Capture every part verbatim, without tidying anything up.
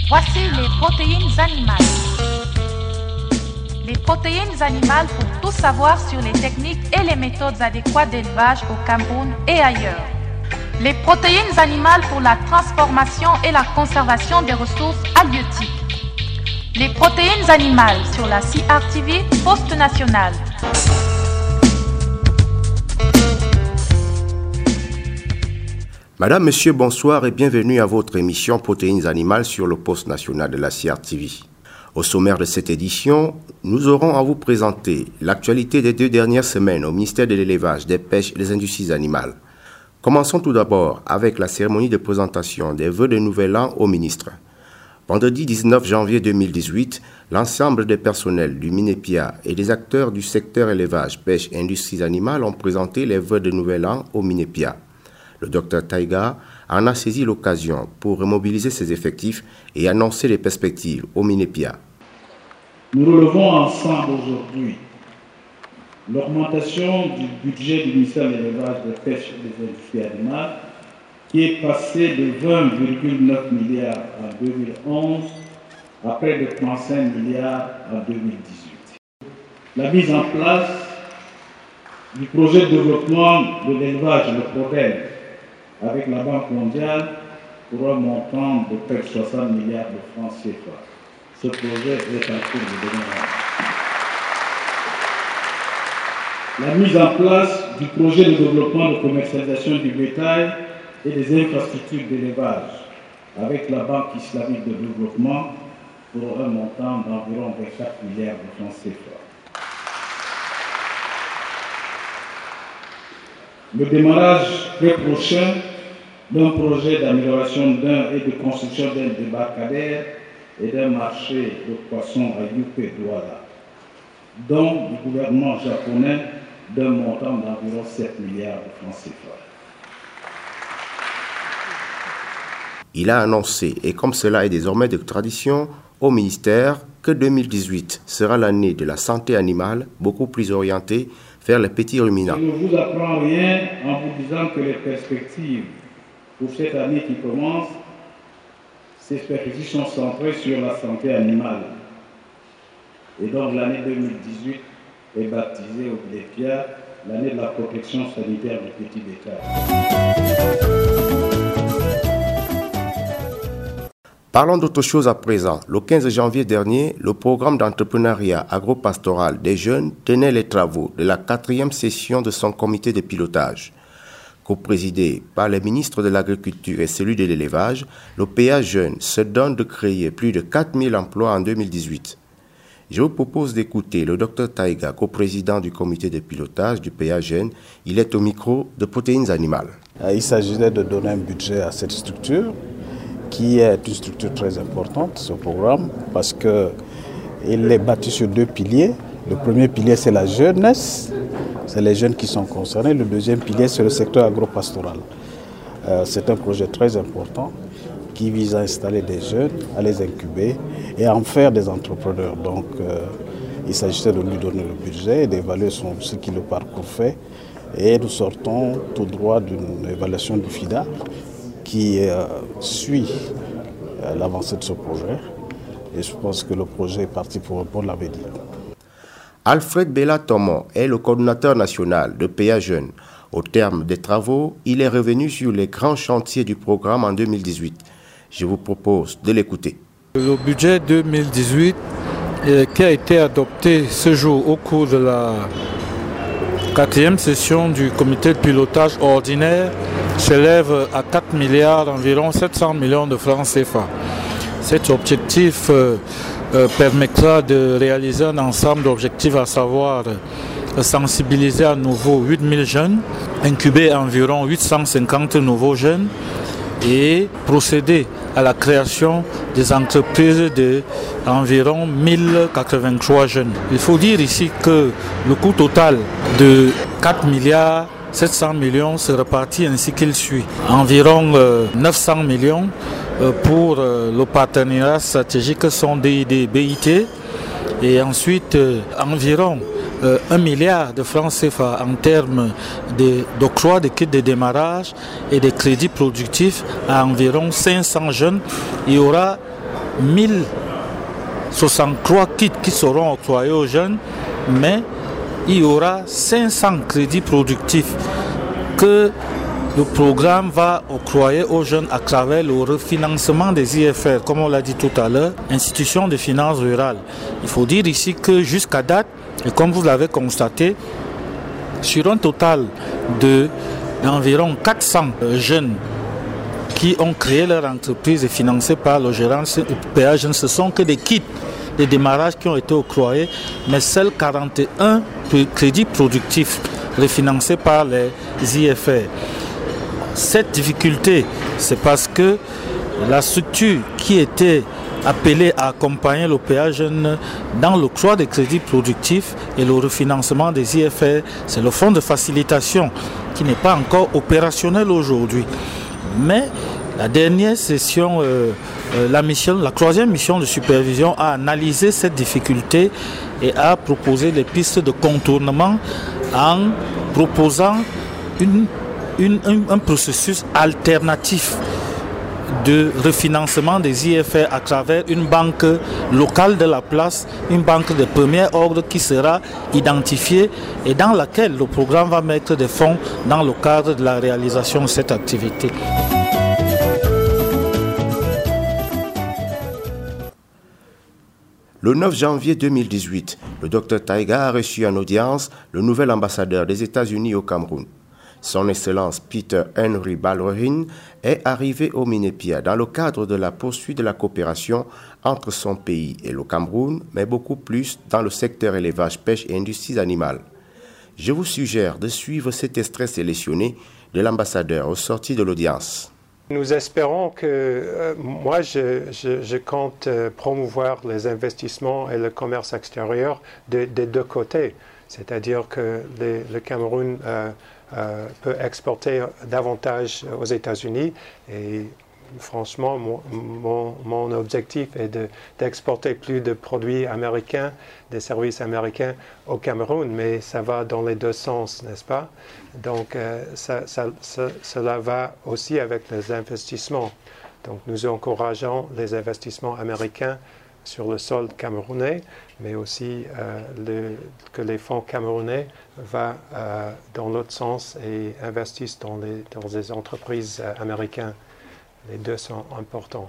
Voici les protéines animales. Les protéines animales pour tout savoir sur les techniques et les méthodes adéquates d'élevage au Cameroun et ailleurs. Les protéines animales pour la transformation et la conservation des ressources halieutiques. Les protéines animales sur la C R T V Poste National. Madame, Monsieur, bonsoir et bienvenue à votre émission Protéines animales sur le Poste National de la C R T V. Au sommaire de cette édition, nous aurons à vous présenter l'actualité des deux dernières semaines au ministère de l'Élevage, des Pêches et des Industries animales. Commençons tout d'abord avec la cérémonie de présentation des vœux de Nouvel An au ministre. Vendredi dix-neuf janvier deux mille dix-huit, l'ensemble des personnels du MINEPIA et des acteurs du secteur élevage, pêche et industries animales ont présenté les vœux de Nouvel An au MINEPIA. Le docteur Taïga en a saisi l'occasion pour remobiliser ses effectifs et annoncer les perspectives au MINEPIA. Nous relevons ensemble aujourd'hui l'augmentation du budget du ministère de l'Élevage, des Pêches et des Industries animales qui est passé de vingt virgule neuf milliards en deux mille onze à près de trente-cinq milliards en deux mille dix-huit. La mise en place du projet de développement de l'élevage, le PRODEL, avec la Banque mondiale pour un montant de près de soixante milliards de francs C F A. Ce projet est en cours de démarrage. La mise en place du projet de développement de commercialisation du bétail et des infrastructures d'élevage avec la Banque islamique de développement pour un montant d'environ vingt-quatre milliards de francs C F A. Le démarrage très prochain d'un projet d'amélioration d'un et de construction d'un débarcadère et d'un marché de poissons à Yupe-Douala, dont le gouvernement japonais d'un montant d'environ sept milliards de francs C F A. Il a annoncé, et comme cela est désormais de tradition au ministère, que deux mille dix-huit sera l'année de la santé animale, beaucoup plus orientée vers les petits ruminants. Je ne vous apprends rien en vous disant que les perspectives pour cette année qui commence, ces perspectives sont centrées sur la santé animale. Et donc l'année deux mille dix-huit est baptisée au MINEPIA l'année de la protection sanitaire du petit bétail. Parlons d'autre chose à présent. Le quinze janvier dernier, le programme d'entrepreneuriat agropastoral des jeunes tenait les travaux de la quatrième session de son comité de pilotage. Co-présidé par les ministres de l'Agriculture et celui de l'Élevage, le P A Jeunes se donne de créer plus de quatre mille emplois en deux mille dix-huit. Je vous propose d'écouter le docteur Taïga, co-président du comité de pilotage du P A Jeunes. Il est au micro de Protéines animales. Il s'agissait de donner un budget à cette structure, qui est une structure très importante, ce programme, parce qu'il est bâti sur deux piliers. Le premier pilier, c'est la jeunesse, c'est les jeunes qui sont concernés. Le deuxième pilier, c'est le secteur agropastoral. Euh, c'est un projet très important qui vise à installer des jeunes, à les incuber et à en faire des entrepreneurs. Donc, euh, il s'agissait de lui donner le budget et d'évaluer son, ce que le parcours fait. Et nous sortons tout droit d'une évaluation du FIDA qui euh, suit euh, l'avancée de ce projet. Et je pense que le projet est parti pour un bon avenir. Alfred Bella-Tomon est le coordinateur national de P A Jeunes. Au terme des travaux, il est revenu sur les grands chantiers du programme en deux mille dix-huit. Je vous propose de l'écouter. Le budget deux mille dix-huit euh, qui a été adopté ce jour au cours de la quatrième session du comité de pilotage ordinaire s'élève à quatre milliards, environ sept cents millions de francs C F A. Cet objectif euh, euh, permettra de réaliser un ensemble d'objectifs, à savoir euh, sensibiliser à nouveau huit mille jeunes, incuber environ huit cent cinquante nouveaux jeunes et procéder à la création des entreprises d'environ mille quatre-vingt-trois jeunes. Il faut dire ici que le coût total de quatre milliards sept cents millions se répartit ainsi qu'il suit. Environ euh, neuf cents millions euh, pour euh, le partenariat stratégique sont D I D B I T et ensuite euh, environ euh, un milliard de francs C F A en termes d'octroi de, de kits de démarrage et de crédits productifs à environ cinq cents jeunes. Il y aura mille soixante-trois kits qui seront octroyés aux jeunes, mais il y aura cinq cents crédits productifs que le programme va octroyer aux jeunes à travers le refinancement des I F R, comme on l'a dit tout à l'heure, institutions de finances rurales. Il faut dire ici que jusqu'à date, et comme vous l'avez constaté, sur un total de, d'environ quatre cents jeunes qui ont créé leur entreprise et financées par le gérant P A Jeunes, ce sont que des kits de démarrage qui ont été octroyés, mais seuls quarante et un crédits productifs refinancés par les I F R. Cette difficulté, c'est parce que la structure qui était appelée à accompagner l'O P A Jeunes dans l'octroi des crédits productifs et le refinancement des I F R, c'est le fonds de facilitation qui n'est pas encore opérationnel aujourd'hui. Mais la dernière session, euh, euh, la, mission, la troisième mission de supervision a analysé cette difficulté et a proposé des pistes de contournement en proposant une Une, un, un processus alternatif de refinancement des I F R à travers une banque locale de la place, une banque de premier ordre qui sera identifiée et dans laquelle le programme va mettre des fonds dans le cadre de la réalisation de cette activité. Le neuf janvier deux mille dix-huit, le docteur Taïga a reçu en audience le nouvel ambassadeur des États-Unis au Cameroun. Son Excellence Peter Henry Ballerin est arrivé au Minépia dans le cadre de la poursuite de la coopération entre son pays et le Cameroun, mais beaucoup plus dans le secteur élevage, pêche et industries animales. Je vous suggère de suivre cet extrait sélectionné de l'ambassadeur au sorti de l'audience. Nous espérons que, euh, moi je, je, je compte euh, promouvoir les investissements et le commerce extérieur des de deux côtés, c'est-à-dire que les, le Cameroun euh, Euh, peut exporter davantage aux États-Unis et franchement mon, mon, mon objectif est de, d'exporter plus de produits américains, des services américains au Cameroun, mais ça va dans les deux sens, n'est-ce pas? Donc euh, ça, ça, ça, cela va aussi avec les investissements. Donc nous encourageons les investissements américains sur le sol camerounais, mais aussi euh, le, que les fonds camerounais vont euh, dans l'autre sens et investissent dans les, dans les entreprises euh, américaines. Les deux sont importants.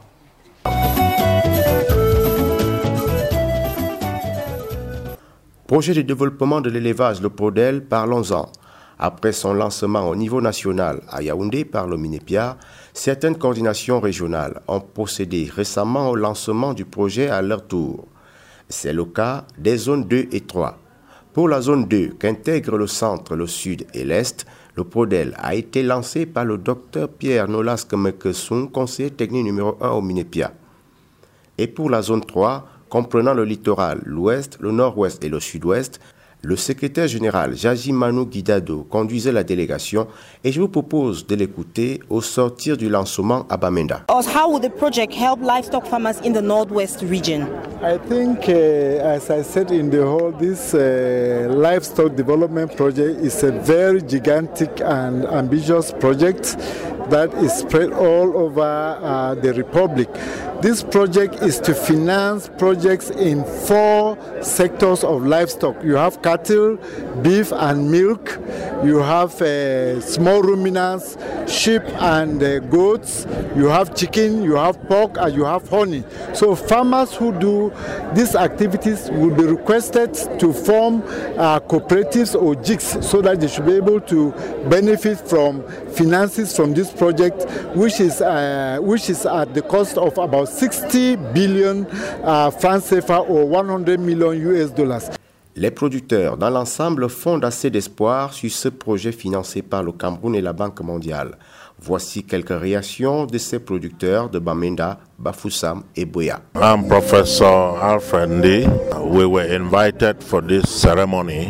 Projet de développement de l'élevage, le PRODEL, parlons-en. Après son lancement au niveau national à Yaoundé par le Minépia, certaines coordinations régionales ont procédé récemment au lancement du projet à leur tour. C'est le cas des zones deux et trois. Pour la zone deux, qu'intègre le centre, le sud et l'est, le PRODEL a été lancé par le docteur Pierre Nolasque Mekessoun, conseiller technique numéro un au Minépia. Et pour la zone trois, comprenant le littoral, l'ouest, le nord-ouest et le sud-ouest, le secrétaire général Jaji Manu Guidado conduisait la délégation et je vous propose de l'écouter au sortir du lancement à Bamenda. How will the project help livestock farmers in the northwest region? I think, uh, as I said in the whole, this uh, livestock development project is a very gigantic and ambitious project that is spread all over uh, the Republic. This project is to finance projects in four sectors of livestock. You have cattle, beef and milk. You have uh, small ruminants, sheep and uh, goats. You have chicken, you have pork and you have honey. So farmers who do these activities will be requested to form uh, cooperatives or jigs so that they should be able to benefit from finances from this project, which is, uh, which is at the cost of about sixty billion uh, francs C F A or one hundred million U S dollars. Les producteurs dans l'ensemble fondent assez d'espoir sur ce projet financé par le Cameroun et la Banque mondiale. Voici quelques réactions de ces producteurs de Bamenda, Bafoussam et Boya. I'm Professor Alfred Ndi. We were invited for this ceremony,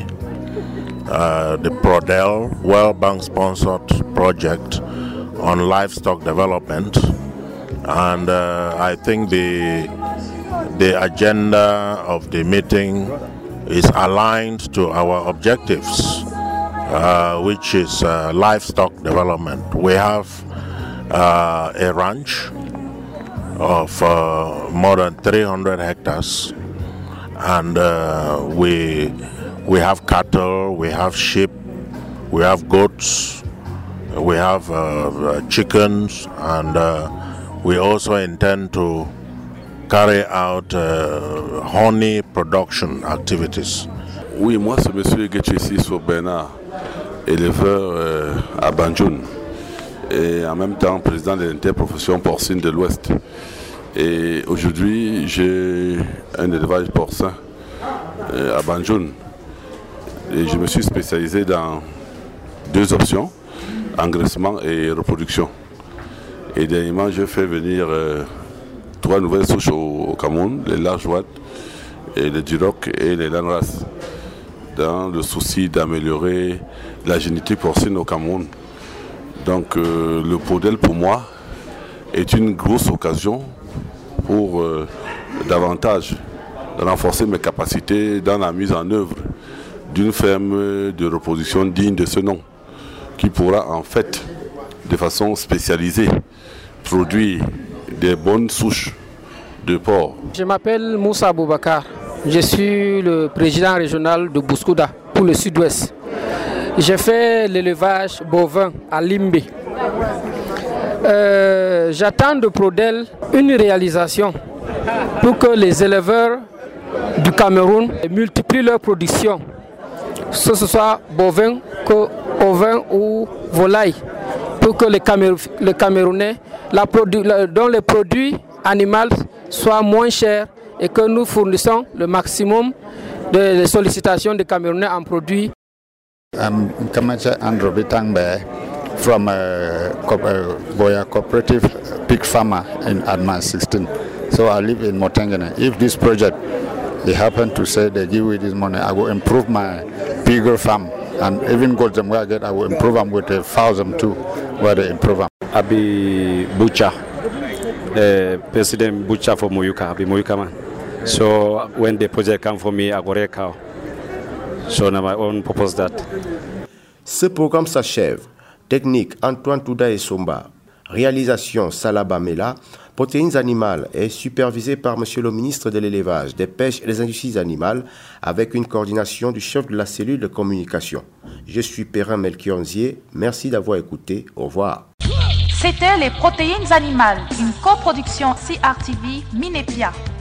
uh, the PRODEL, World Bank sponsored project on livestock development. And uh, I think the, the agenda of the meeting is aligned to our objectives, uh, which is uh, livestock development. We have uh, a ranch of uh, more than three hundred hectares, and uh, we we have cattle, we have sheep, we have goats, we have uh, chickens, and uh, we also intend to carry out uh, honey production activities. Oui, moi c'est monsieur Getchessi Sobena, éleveur euh, à Banjoun, et en même temps président de l'interprofession porcine de l'Ouest. Et aujourd'hui, j'ai un élevage porcin euh, à Banjoun. Et je me suis spécialisé dans deux options, engraissement et reproduction. Et dernièrement, je fais venir euh, trois nouvelles souches au, au Cameroun, les Large-Watt, et les Duroc et les Lanras, dans le souci d'améliorer la génétique porcine au Cameroun. Donc euh, le Prodel pour moi est une grosse occasion pour euh, davantage renforcer mes capacités dans la mise en œuvre d'une ferme de reproduction digne de ce nom, qui pourra en fait, de façon spécialisée, produire des bonnes souches de porc. Je m'appelle Moussa Aboubakar, je suis le président régional de Bouskouda pour le sud-ouest. J'ai fait l'élevage bovin à Limbe. Euh, j'attends de Prodel une réalisation pour que les éleveurs du Cameroun multiplient leur production, que ce soit bovin, que ovin ou volaille, pour que les, Camérou les Camerounais, la la, dont les produits animaux soient moins chers et que nous fournissons le maximum de sollicitations des Camerounais en produits. I'm Kamacha Andrew Bitangbe from a, a Boya Cooperative Pig Farmer in Adman sixteen. So I live in Motengene. If this project, they happen to say they give me this money, I will improve my pigger farm. And even go them where I get, I will improve them with a thousand too, where they improve them. I be butcher, uh, President Butcher for Moyuka, I be Moyuka man. So when the project come for me, I go a cow. So now my own purpose that. Ce programme s'achève. Technique Antoine Touda et Somba. Réalisation Salaba Mela. Protéines animales est supervisée par Monsieur le ministre de l'Élevage, des Pêches et des Industries animales avec une coordination du chef de la cellule de communication. Je suis Perrin Melchiorzier. Merci d'avoir écouté. Au revoir. C'était les protéines animales, une coproduction C R T V Minepia.